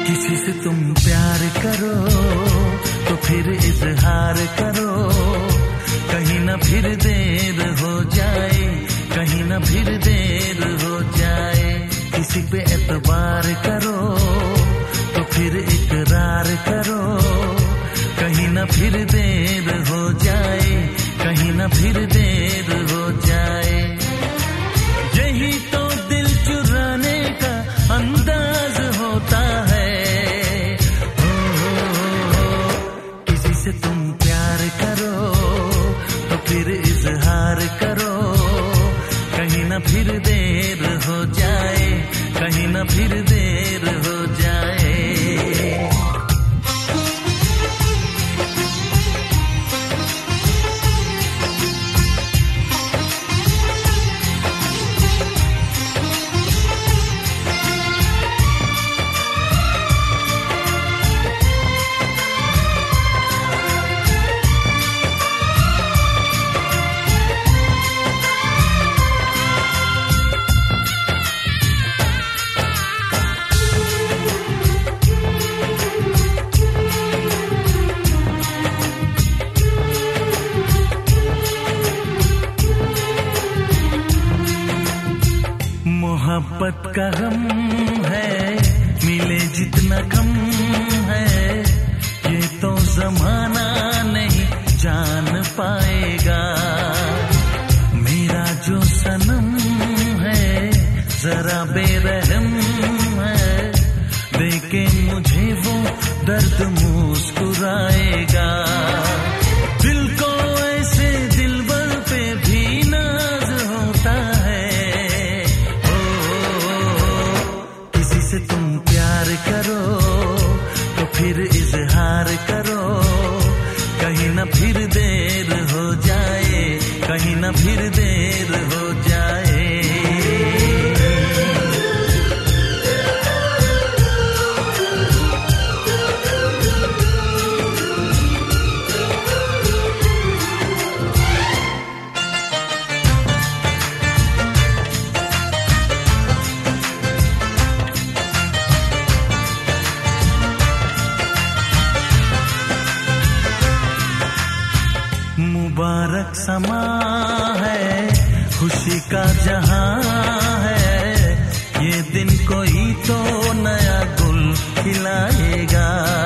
किसी से तुम प्यार करो तो फिर इजहार करो, कहीं ना फिर देर हो जाए, कहीं ना फिर देर हो जाए। किसी पे एतबार करो तो फिर इकरार करो, कहीं ना फिर देर हो जाए, कहीं ना फिर देर हो जाए। यही तो दिल चुराने का अंदाज होता है। किसी से तुम प्यार करो तो फिर इजहार करो, कहीं ना फिर देर हो जाए, कहीं ना फिर देर हो जाए। मोहब्बत का गम है, मिले जितना कम है, ये तो जमाना नहीं जान पाएगा। मेरा जो सनम है जरा बेरहम है, देखे मुझे वो दर्द मुस्कुराएगा। दिल को ऐसे दिलबर पे भी नाज होता है। तुम प्यार करो तो फिर इजहार करो, कहीं ना फिर देर हो जाए, कहीं ना फिर देर हो जाए। मुबारक समा है, खुशी का जहां है, ये दिन कोई तो नया गुल खिलाएगा।